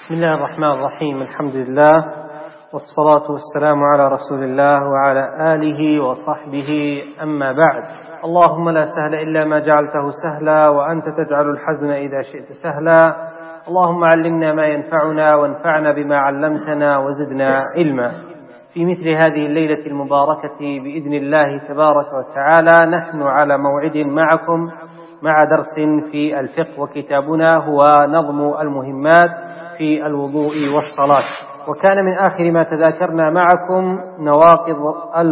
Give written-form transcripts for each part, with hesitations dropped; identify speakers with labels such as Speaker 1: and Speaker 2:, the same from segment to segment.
Speaker 1: بسم الله الرحمن الرحيم. الحمد لله والصلاة والسلام على رسول الله وعلى آله وصحبه، أما بعد. اللهم لا سهل إلا ما جعلته سهلا، وأنت تجعل الحزن إذا شئت سهلا. اللهم علمنا ما ينفعنا وانفعنا بما علمتنا وزدنا علما. في مثل هذه الليلة المباركة بإذن الله تبارك وتعالى نحن على موعد معكم مع درس في الفقه، وكتابنا هو نظم المهمات في الوضوء والصلاة. وكان من آخر ما تذاكرنا معكم نواقض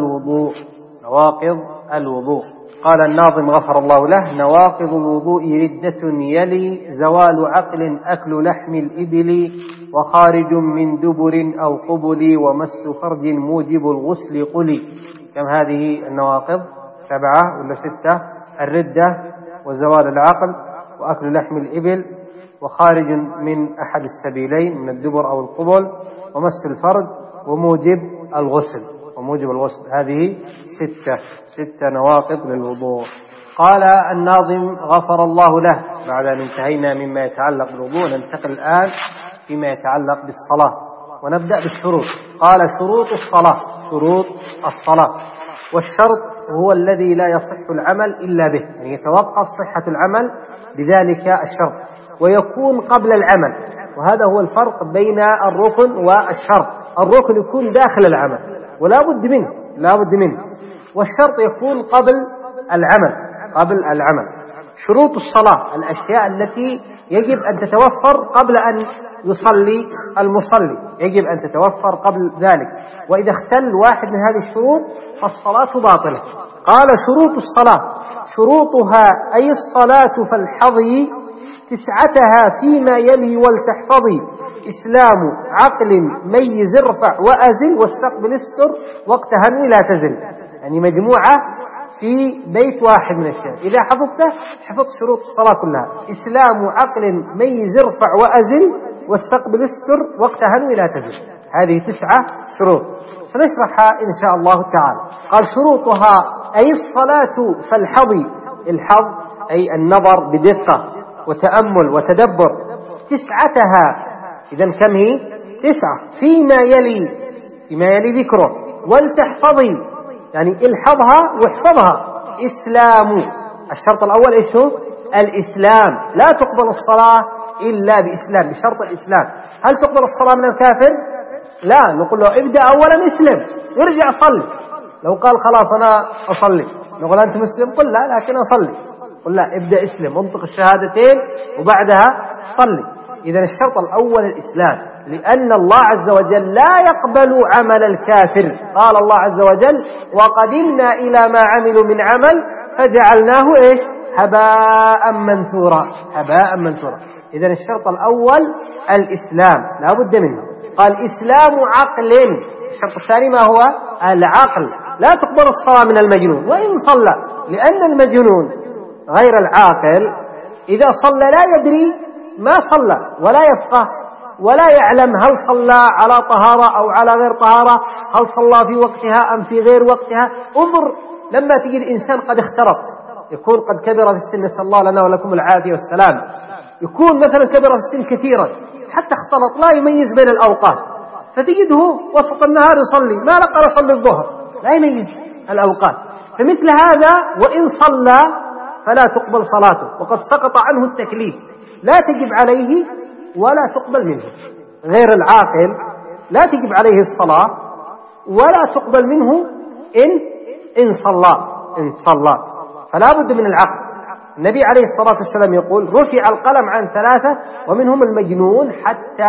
Speaker 1: الوضوء. قال الناظم غفر الله له: نواقض الوضوء ردة يلي زوال عقل أكل لحم الإبل وخارج من دبر أو قبل ومس فرج موجب الغسل قلي. كم هذه النواقض؟ 7 ولا 6؟ الردة وزوال العقل وأكل لحم الإبل وخارج من أحد السبيلين من الدبر أو القبل ومس الفرج وموجب الغسل. هذه 6 نواقض للوضوء. قال الناظم غفر الله له بعد أن انتهينا مما يتعلق بالوضوء، ننتقل الآن فيما يتعلق بالصلاة، ونبدأ بالشروط. قال: شروط الصلاة. والشرط هو الذي لا يصح العمل إلا به، يعني يتوقف صحة العمل بذلك الشرط، ويكون قبل العمل. وهذا هو الفرق بين الركن والشرط. الركن يكون داخل العمل ولا بد منه، والشرط يكون قبل العمل. شروط الصلاة الأشياء التي يجب أن تتوفر قبل أن يصلي المصلي، يجب أن تتوفر قبل ذلك، وإذا اختل واحد من هذه الشروط فالصلاة باطلة. قال: شروط الصلاة شروطها أي الصلاة فالحظي 9 فيما يلي ولتحفظي: إسلام عقل ميز ارفع وأزل واستقبل استر وقت هنوي لا تزل. يعني مجموعة في بيت واحد من الشيء، إذا حفظته حفظت شروط الصلاة كلها: إسلام عقل ميز ارفع وأزل واستقبل استر وقت هنوي لا تزل. هذه 9 شروط سنشرحها إن شاء الله تعالى. قال: شروطها أي الصلاة فالحظي، الحظ أي النظر بدقة وتأمل وتدبر. 9 إذن كم هي؟ 9 فيما يلي ذكره. ولتحفظي يعني الحظها واحفظها. إسلام، الشرط الأول إيش هو؟ الإسلام. لا تقبل الصلاة إلا بإسلام، بشرط الإسلام. هل تقبل الصلاة من الكافر؟ لا، نقول له ابدأ أولا اسلم وارجع صلي. لو قال خلاص أنا أصلي، نقول أنت مسلم؟ قل لا، لكن أصلي. قل لا، ابدأ اسلم، انطق الشهادتين وبعدها صلي. إذن الشرط الأول الإسلام، لأن الله عز وجل لا يقبل عمل الكافر. قال الله عز وجل: وقدمنا إلى ما عملوا من عمل فجعلناه إيش؟ هباء منثورا. إذن الشرط الأول الإسلام لا بد منه. قال: إسلام عقل. الشرط الثاني ما هو؟ العقل. لا تقبل الصلاة من المجنون وإن صلى، لأن المجنون غير العاقل إذا صلى لا يدري ما صلى ولا يفقه ولا يعلم هل صلى على طهارة أو على غير طهارة، هل صلى في وقتها أم في غير وقتها. انظر لما تجي الإنسان قد اخترط، يكون قد كبر في السن، نسأل الله لنا ولكم العافية والسلام، يكون مثلا كبر في السن كثيرا حتى اختلط لا يميز بين الأوقات، فتجده وسط النهار يصلي، ما لقى يصلي الظهر، لا يميز الأوقات. فمثل هذا وإن صلى فلا تقبل صلاته، وقد سقط عنه التكليف، لا تجب عليه ولا تقبل منه. غير العاقل لا تجب عليه الصلاة ولا تقبل منه إن صلى. فلا بد من العقل. النبي عليه الصلاة والسلام يقول: رفع القلم عن 3 ومنهم المجنون حتى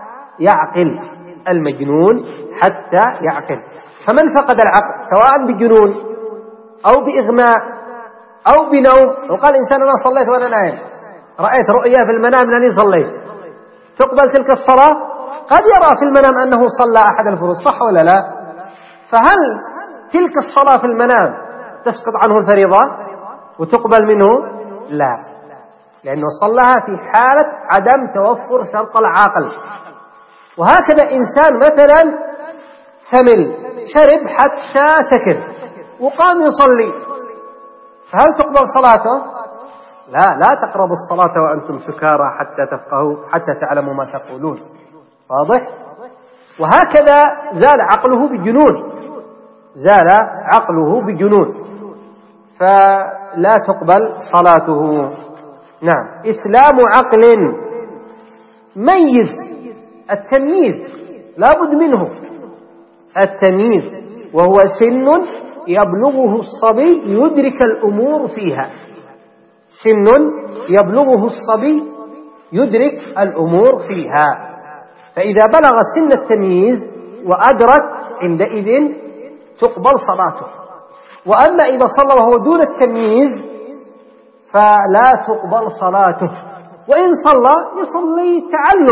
Speaker 1: يعقل. فمن فقد العقل سواء بجنون أو بإغماء أو بنوم، وقال إنسان أنا صليت وأنا نائم، رأيت رؤيا في المنام أنني صليت، تقبل تلك الصلاة؟ قد يرى في المنام أنه صلى أحد الفروض، صح ولا لا؟ فهل تلك الصلاة في المنام تسقط عنه الفريضة وتقبل منه؟ لا، لأنه صلىها في حالة عدم توفر شرط العقل. وهكذا إنسان مثلا ثمل، شرب حتى سكر وقام يصلي، فهل تقبل صلاته؟ لا تقربوا الصلاة وأنتم سكارى حتى تفقهوا حتى تعلموا ما تقولون. واضح؟ وهكذا زال عقله بجنون، زال عقله بجنون، فلا تقبل صلاته. نعم. إسلام عقل ميز، التمييز لا بد منه، التمييز، وهو سن يبلغه الصبي يدرك الأمور فيها، سن يبلغه الصبي يدرك الأمور فيها. فإذا بلغ سن التمييز وأدرك عندئذ تقبل صلاته. وأما إذا صلى وهو دون التمييز فلا تقبل صلاته، وإن صلى يصلي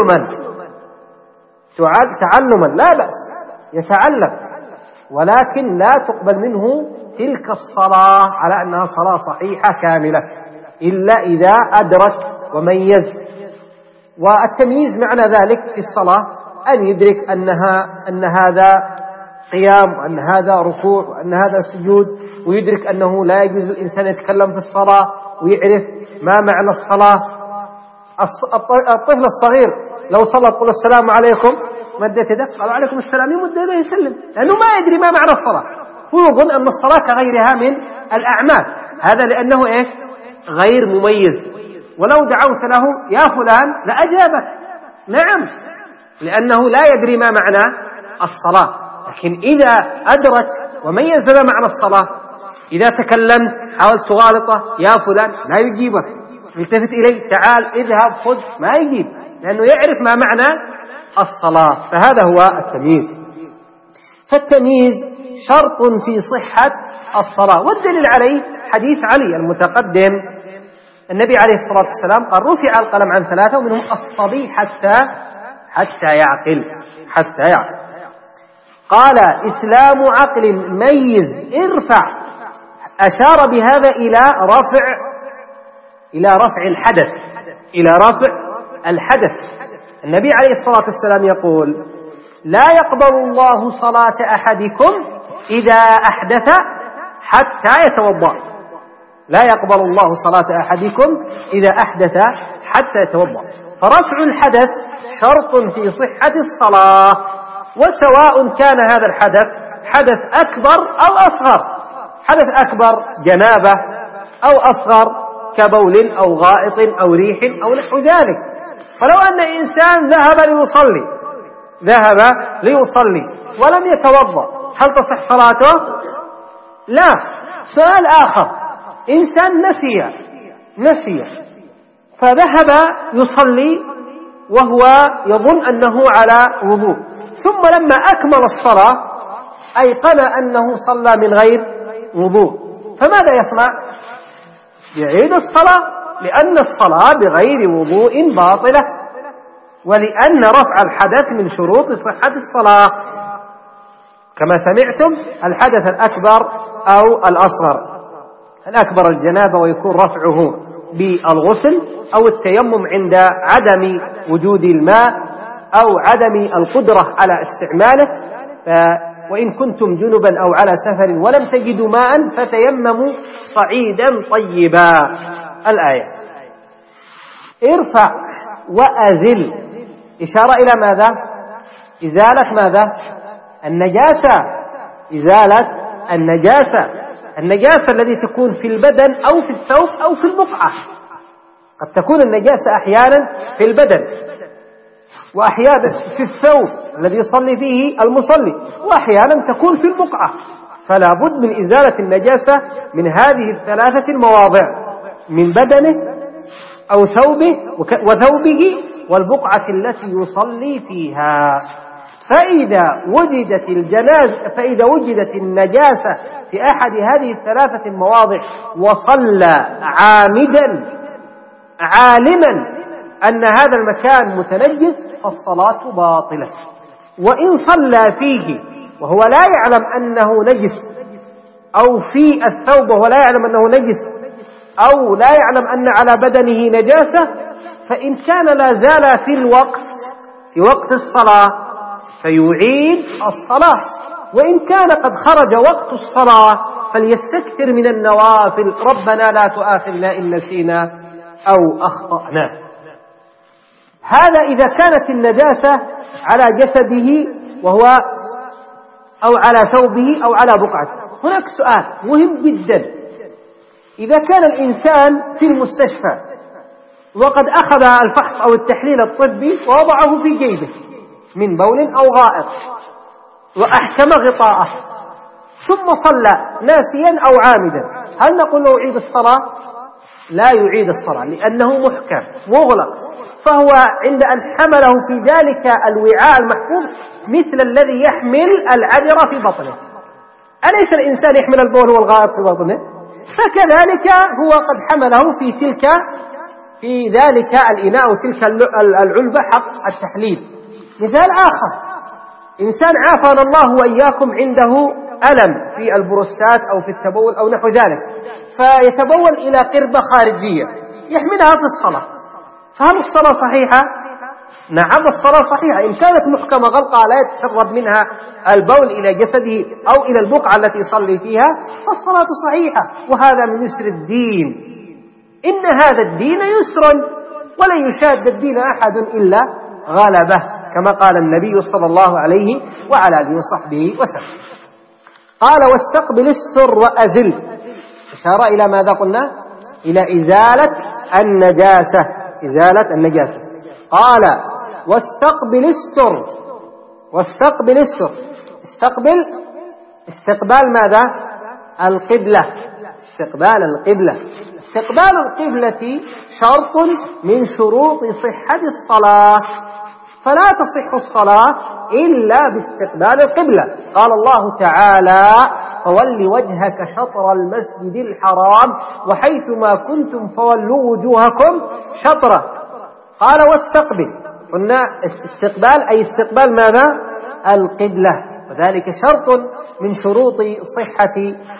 Speaker 1: تعلما لا بأس، يتعلم، ولكن لا تقبل منه تلك الصلاة على أنها صلاة صحيحة كاملة إلا إذا أدرك وميز. والتمييز معنى ذلك في الصلاة أن يدرك أن هذا قيام، وأن هذا ركوع، وأن هذا سجود، ويدرك أنه لا يجوز الإنسان يتكلم في الصلاة، ويعرف ما معنى الصلاة. الطفل الصغير لو صلى تقول السلام عليكم، مدت يده، قال عليكم السلام، يمد يده يسلم، لأنه ما يدري ما معنى الصلاة، هو يظن أن الصلاة كغيرها من الأعمال، هذا لأنه غير مميز. ولو دعوت له يا فلان لأجابك، نعم، لأنه لا يدري ما معنى الصلاة. لكن إذا أدرك وميز ما معنى الصلاة، إذا تكلمت حاولت تغالطه يا فلان لا يجيبك، التفت إليه تعال اذهب خذ، ما يجيب، لأنه يعرف ما معنى الصلاة. فهذا هو التمييز. فالتمييز شرط في صحة الصلاة، والدليل عليه حديث علي المتقدم. النبي عليه الصلاة والسلام قال رفع القلم عن 3 ومنهم الصبي حتى يعقل. قال إسلام عقل ميز ارفع، أشار بهذا إلى رفع الحدث. النبي عليه الصلاة والسلام يقول لا يقبل الله صلاة أحدكم إذا أحدث حتى يتوضأ، لا يقبل الله صلاة أحدكم إذا أحدث حتى يتوضأ. فرفع الحدث شرط في صحة الصلاة، وسواء كان هذا الحدث حدث أكبر أو أصغر، حدث أكبر جنابة أو أصغر كبول أو غائط أو ريح أو نحو ذلك. فلو أن إنسان ذهب ليصلي ولم يتوضأ، هل تصح صلاته؟ لا. سؤال آخر، إنسان نسي فذهب يصلي وهو يظن أنه على وضوء، ثم لما أكمل الصلاة أيقن أنه صلى من غير وضوء، فماذا يصنع؟ يعيد الصلاة، لأن الصلاة بغير وضوء باطلة، ولأن رفع الحدث من شروط صحة الصلاة كما سمعتم، الحدث الأكبر أو الأصغر. الأكبر الجنابة ويكون رفعه بالغسل أو التيمم عند عدم وجود الماء أو عدم القدرة على استعماله. وإن كنتم جنبا أو على سفر ولم تجدوا ماء فتيمموا صعيدا طيبا، الآية. ارفع وأزل، إشارة إلى ماذا؟ إزالة ماذا؟ إزالة النجاسة التي تكون في البدن أو في الثوب أو في البقعة. قد تكون النجاسة أحيانا في البدن، وأحيانا في الثوب الذي يصلي فيه المصلي، وأحيانا تكون في البقعة. فلا بد من إزالة النجاسة من هذه الثلاثة المواضع، من بدنه أو ثوبه والبقعة التي يصلي فيها. فإذا وجدت النجاسة في أحد هذه الثلاثة المواضع وصلى عالما أن هذا المكان متنجس فالصلاة باطلة. وإن صلى فيه وهو لا يعلم أنه نجس، أو في الثوب وهو لا يعلم أنه نجس، أو لا يعلم أن على بدنه نجاسة، فإن كان لا زال في وقت الصلاة فيعيد الصلاة. وإن كان قد خرج وقت الصلاة فليستكثر من النوافل، ربنا لا تؤاخذنا إن نسينا أو أخطأنا. هذا إذا كانت النجاسة على جسده وهو أو على ثوبه أو على بقعته. هناك سؤال مهم جدا: إذا كان الإنسان في المستشفى وقد أخذ الفحص أو التحليل الطبي ووضعه في جيبه من بول أو غائط وأحكم غطاءه ثم صلى ناسيا أو عامدا، هل نقول له يعيد الصلاة؟ لا يعيد الصلاة، لأنه محكم مغلق، فهو عند أن حمله في ذلك الوعاء المحفوظ مثل الذي يحمل العذر في بطنه. أليس الإنسان يحمل البول والغائط في بطنه؟ فكذلك هو قد حمله في ذلك الإناء وتلك العلبة حق التحليل. مثال آخر: إنسان عافانا الله وإياكم عنده ألم في البروستات أو في التبول أو نحو ذلك، فيتبول إلى قربة خارجية يحملها في الصلاة، فهل الصلاة صحيحة؟ نعم، الصلاة صحيحة إن كانت محكمة غلقة لا يتسرب منها البول إلى جسده أو إلى البقعة التي يصلي فيها، فالصلاة صحيحة. وهذا من يسر الدين، إن هذا الدين يسر ولن يشاد الدين أحد إلا غلبه، كما قال النبي صلى الله عليه وعلى آله وصحبه وسلم. قال: واستقبل السر وأزل. إشارة إلى ماذا قلنا؟ إلى إزالة النجاسة. قال: واستقبل السر. استقبال ماذا؟ القبلة. استقبال القبلة شرط من شروط صحة الصلاة، فلا تصح الصلاة إلا باستقبال القبلة. قال الله تعالى: فول وجهك شطر المسجد الحرام وحيثما كنتم فولوا وجوهكم شطره. قال: واستقبل. قلنا استقبال أي استقبال ماذا؟ القبلة، وذلك شرط من شروط صحة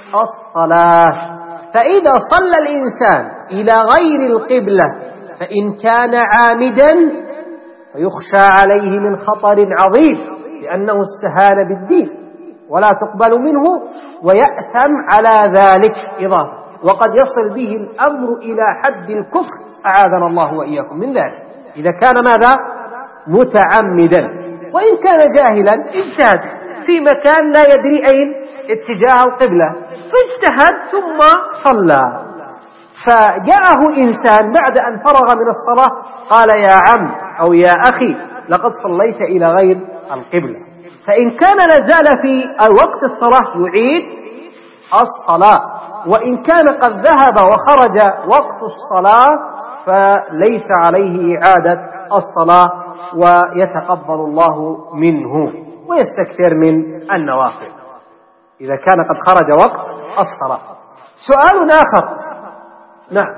Speaker 1: الصلاة. فإذا صلى الإنسان إلى غير القبلة فإن كان عامدا فيخشى عليه من خطر عظيم، لأنه استهان بالدين ولا تقبل منه، ويأثم على ذلك إضافة، وقد يصل به الأمر إلى حد الكفر، أعاذنا الله وإياكم من ذلك، إذا كان ماذا؟ متعمدا. وإن كان جاهلا اجتهد في مكان لا يدري أين اتجاه القبلة فاجتهد ثم صلى، فجاءه إنسان بعد أن فرغ من الصلاة قال: يا عم أو يا أخي لقد صليت إلى غير القبلة، فإن كان لازال في وقت الصلاة يعيد الصلاة، وإن كان قد ذهب وخرج وقت الصلاة فليس عليه إعادة الصلاة ويتقبل الله منه ويستكثر من النوافل إذا كان قد خرج وقت الصلاة. سؤال آخر: نعم،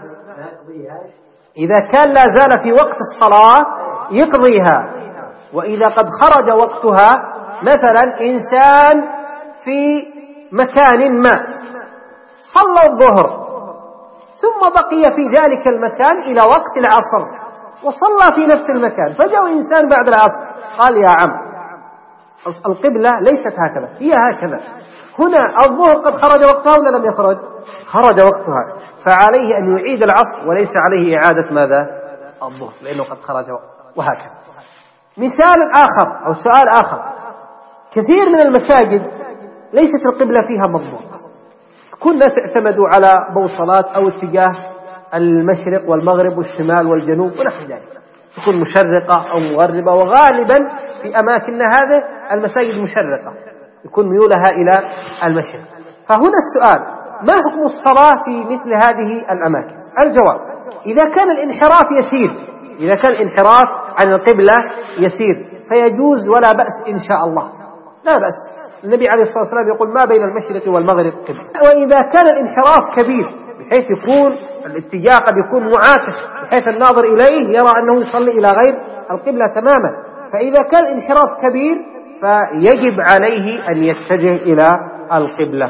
Speaker 1: إذا كان لا زال في وقت الصلاة يقضيها، وإذا قد خرج وقتها، مثلا إنسان في مكان ما صلى الظهر ثم بقي في ذلك المكان إلى وقت العصر وصلى في نفس المكان، فجاء إنسان بعد العصر قال: يا عم القبلة ليست هكذا، هي هكذا، هنا الظهر قد خرج وقتها ولا لم يخرج؟ خرج وقتها، فعليه أن يعيد العصر وليس عليه إعادة ماذا؟ الظهر، لأنه قد خرج وقتها، وهكذا. مثال آخر أو سؤال آخر: كثير من المساجد ليست القبلة فيها مضبوطة، كل الناس اعتمدوا على بوصلات أو اتجاه المشرق والمغرب والشمال والجنوب ونحو ذلك، تكون مشرقة أو مغربة، وغالبا في أماكننا هذه المساجد مشرقة يكون ميولها إلى المشرق. فهنا السؤال: ما حكم الصلاة في مثل هذه الأماكن؟ الجواب: إذا كان الانحراف يسير، إذا كان الانحراف عن القبلة يسير فيجوز ولا بأس إن شاء الله، لا بأس. النبي عليه الصلاة والسلام يقول: ما بين المشرق والمغرب قبلة. وإذا كان الانحراف كبير بحيث يكون الاتجاه قد يكون معاكس بحيث الناظر إليه يرى أنه يصلي إلى غير القبلة تماما، فإذا كان الانحراف كبير فيجب عليه أن يتجه إلى القبلة،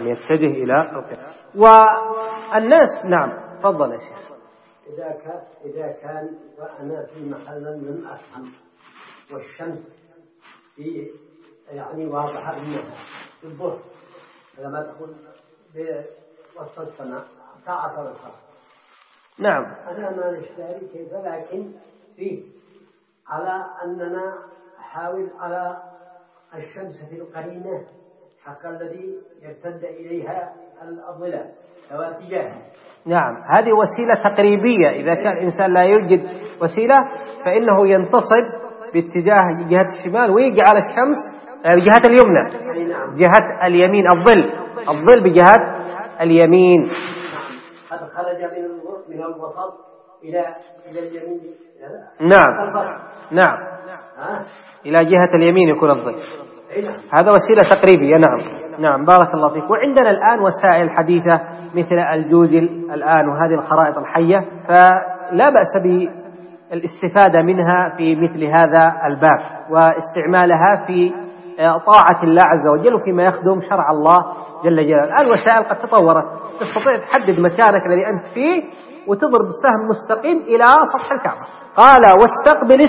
Speaker 1: والناس. نعم، تفضل يا شيخ.
Speaker 2: إذا كان وأنا في محل لم أفهم والشمس في يعني واضحة منها في الظهر، لما تقول بوسط السماء ساعة الخاص.
Speaker 1: نعم،
Speaker 2: أنا ما نشتري كيف، لكن فيه على أننا نحاول على الشمس في القرينة حق الذي يرتد إليها الظلال سواء اتجاهه.
Speaker 1: نعم، هذه وسيلة تقريبية. إذا كان الإنسان لا يوجد وسيلة فإنه ينتصب باتجاه جهة الشمال ويجي على الشمس بجهة اليمنى، جهة اليمين، الظل بجهة اليمين.
Speaker 2: قد خرج من الوسط إلى اليمين.
Speaker 1: نعم إلى جهة اليمين يكون الظل. هذا وسيلة تقريبية. نعم بارك الله فيك. وعندنا الآن وسائل حديثة مثل الجوجل الآن وهذه الخرائط الحية، فلا بأس بالاستفادة منها في مثل هذا الباب واستعمالها في طاعة الله عز وجل وفيما يخدم شرع الله جل جلاله. الآن الوسائل قد تطورت، تستطيع تحدد مكانك الذي أنت فيه وتضرب السهم مستقيم إلى سطح الكعبة. قال واستقبل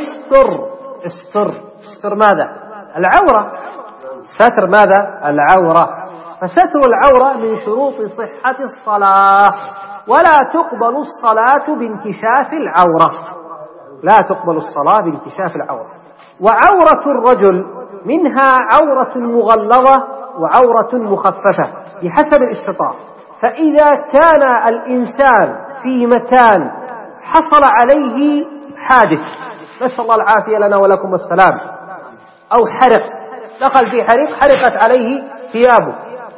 Speaker 1: استر ماذا؟ العورة. ستر ماذا؟ العورة. فستر العورة من شروط صحة الصلاة، ولا تقبل الصلاة بانكشاف العورة، لا تقبل الصلاة بانكشاف العورة. وعورة الرجل منها عورة مغلظة وعورة مخففة بحسب الاستطاعة. فإذا كان الإنسان في مكان حصل عليه حادث، نسأل الله العافية لنا ولكم السلام، أو حرق، دخل في حرقت عليه ثيابه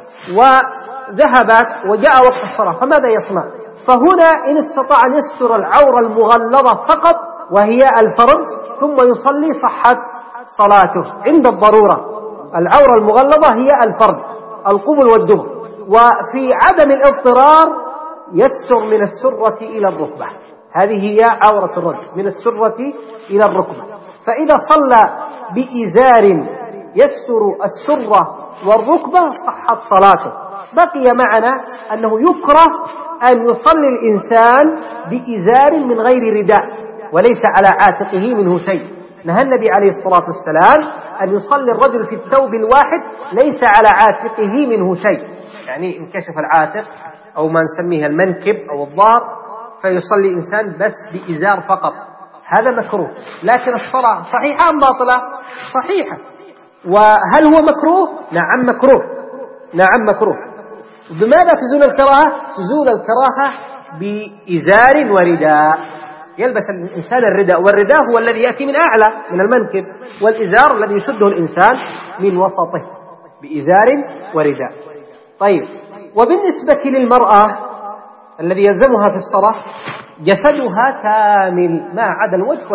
Speaker 1: وذهبت وجاء وقت الصلاة، فماذا يصنع؟ فهنا إن استطاع أن يستر العورة المغلظة فقط وهي الفرج ثم يصلي صحت صلاته عند الضرورة. العورة المغلظة هي الفرج، القبل والدبر. وفي عدم الاضطرار يستر من السرة إلى الركبة، هذه هي عورة الرجل من السرة إلى الركبة. فإذا صلى بإزار يستر السرة والركبة صحت صلاته. بقي معنا أنه يكره أن يصلي الإنسان بإزار من غير رداء وليس على عاتقه منه شيء. نهى النبي عليه الصلاة والسلام أن يصلي الرجل في الثوب الواحد ليس على عاتقه منه شيء، يعني انكشف العاتق أو ما نسميه المنكب أو الظهر فيصلي إنسان بس بإزار فقط، هذا مكروه. لكن الصلاة صحيحة أم باطلة؟ صحيحة. وهل هو مكروه؟ نعم مكروه. بماذا تزول الكراهة؟ تزول الكراهة بإزار ورداء. يلبس الإنسان الرداء، والرداء هو الذي يأتي من أعلى من المنكب، والإزار الذي يشده الإنسان من وسطه، بإزار ورداء. طيب، وبالنسبة للمرأة الذي يلزمها في الصلاة جسدها كامل ما عدا الوجه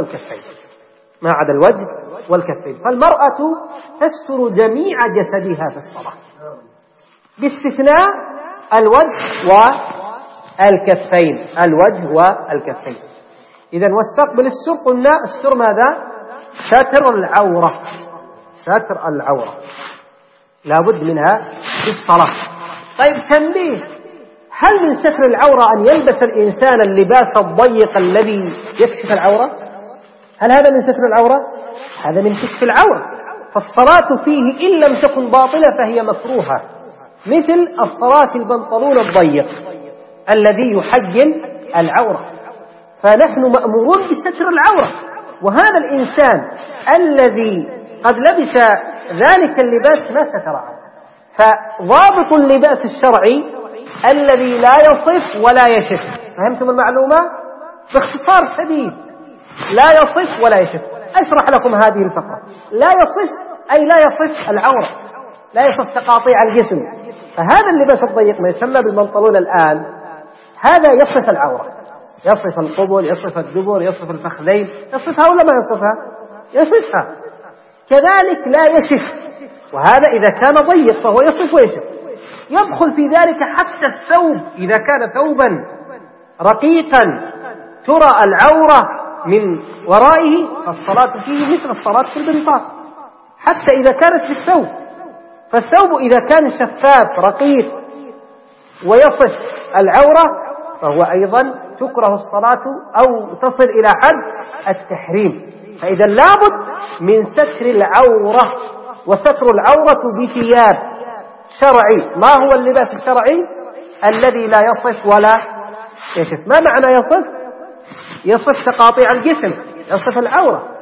Speaker 1: والكفين، فالمرأة تستر جميع جسدها في الصلاة باستثناء الوجه والكفين. إذن واستقبل السر، قلنا السر ماذا؟ ستر العورة لابد منها في الصلاة. طيب تنبيه، هل من ستر العورة أن يلبس الإنسان اللباس الضيق الذي يكشف العورة؟ هل هذا من ستر العورة؟ هذا من كشف العورة، فالصلاة فيه إن لم تكن باطلة فهي مكروهة، مثل الصلاة في البنطلون الضيق الذي يحجم العورة، فنحن مأمورون بستر العورة. وهذا الإنسان الذي قد لبس ذلك اللباس ما ستر عنه. فضابط اللباس الشرعي الذي لا يصف ولا يشف. فهمتم المعلومة؟ باختصار شديد، لا يصف ولا يشف. أشرح لكم هذه الفقرة. لا يصف أي لا يصف العورة، لا يصف تقاطيع الجسم. فهذا اللباس الضيق ما يسمى بالبنطلون الآن، هذا يصف العورة، يصف القبل، يصف الدبر، يصف الفخذين، يصفها ولا ما يصفها؟ يصفها. كذلك لا يشف، وهذا إذا كان ضيق فهو يصف ويشف. يدخل في ذلك حتى الثوب، إذا كان ثوبا رقيقا ترى العورة من ورائه فالصلاة فيه مثل الصلاة في البنطال، حتى إذا كانت في الثوب. فالثوب إذا كان شفاف رقيق ويصف العورة فهو أيضا تكره الصلاة أو تصل إلى حد التحريم. فإذا لابد من ستر العورة، وستر العورة بثياب شرعي. ما هو اللباس الشرعي؟ الذي لا يصف ولا يشف. ما معنى يصف؟ يصف تقاطيع الجسم، يصف العورة.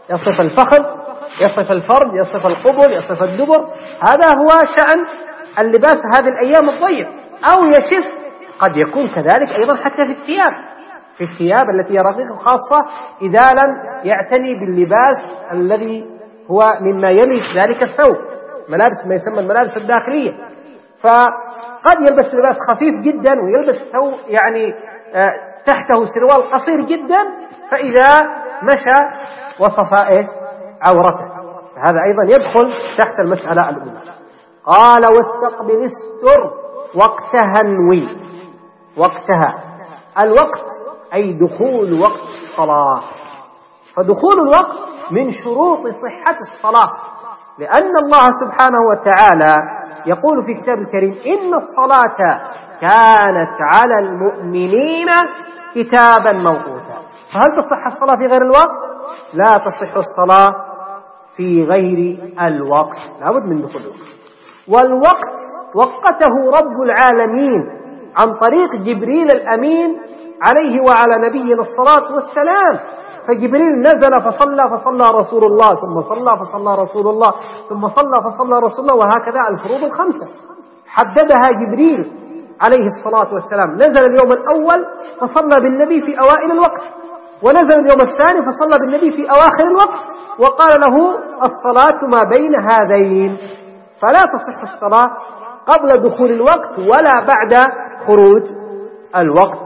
Speaker 1: يصف الفخذ، يصف الفرج، يصف القبل، يصف الدبر. هذا هو شأن اللباس هذه الأيام الضيق. أو يشف، قد يكون كذلك أيضا حتى في الثياب التي هي رقيقة، خاصة إذا لم يعتني باللباس الذي هو مما يلي ذلك الثوب، ملابس ما يسمى الملابس الداخلية. فقد يلبس لباس خفيف جدا ويلبس ثوب يعني تحته سروال قصير جدا، فإذا مشى وصف عورته، هذا أيضا يدخل تحت المسألة الأولى. قال واستقبل استر وقتها انوي. وقتها الوقت أي دخول وقت الصلاة، فدخول الوقت من شروط صحة الصلاة، لأن الله سبحانه وتعالى يقول في كتاب الكريم إن الصلاة كانت على المؤمنين كتابا موقوتا. فهل تصح الصلاة في غير الوقت؟ لا تصح الصلاة في غير الوقت، لابد من دخول الوقت. والوقت وقته رب العالمين عن طريق جبريل الأمين عليه وعلى نبينا الصلاة والسلام. فجبريل نزل فصلى رسول الله، ثم صلى فصلى رسول الله، ثم صلى فصلى رسول الله، وهكذا الفروض الخمسة حددها جبريل عليه الصلاة والسلام. نزل اليوم الأول فصلى بالنبي في أوائل الوقت، ونزل اليوم الثاني فصلى بالنبي في أواخر الوقت، وقال له الصلاة ما بين هذين. فلا تصح الصلاة قبل دخول الوقت ولا بعد خروج الوقت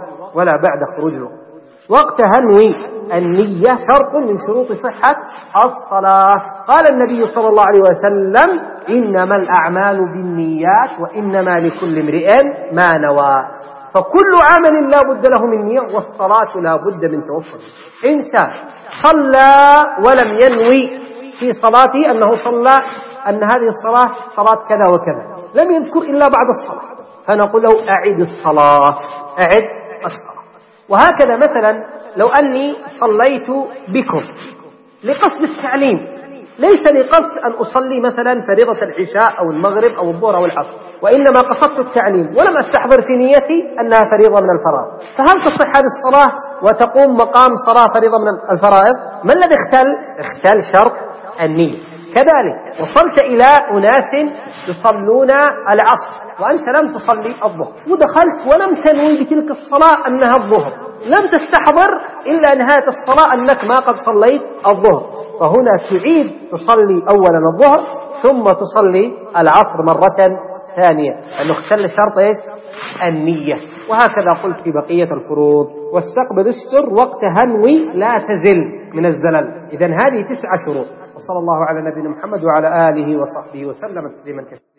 Speaker 1: وقتها انوي. النية شرط من شروط صحة الصلاة. قال النبي صلى الله عليه وسلم إنما الأعمال بالنيات وإنما لكل امرئ ما نوى. فكل عمل لا بد له من نية، والصلاة لا بد من توفر. إنسان صلى ولم ينوي في صلاته أنه صلى أن هذه الصلاة صلاة كذا وكذا، لم يذكر إلا بعد الصلاة، فنقول له أعد الصلاة. وهكذا مثلا لو أني صليت بكم لقصد التعليم، ليس لقصد أن أصلي مثلا فريضة العشاء أو المغرب أو الظهر أو العصر، وإنما قصدت التعليم ولم أستحضر في نيتي أنها فريضة من الفرائض، فهل تصح هذه الصلاة وتقوم مقام صلاة فريضة من الفرائض؟ ما الذي اختل شرط النية. كذلك وصلت إلى أناس يصلون العصر وأنت لم تصلي الظهر، ودخلت ولم تنوي بتلك الصلاة أنها الظهر، لم تستحضر إلا نهاية الصلاة أنك ما قد صليت الظهر، فهنا تعيد تصلي أولا الظهر ثم تصلي العصر مرة ثانية، لأنه اختل شرط النية. وهكذا قلت في بقية الفروض. واستقبل استر وقت هنوي لا تزل من الزلل. إذن هذه 9 شروط. وصلى الله على نبينا محمد وعلى آله وصحبه وسلم تسليما كثيرا.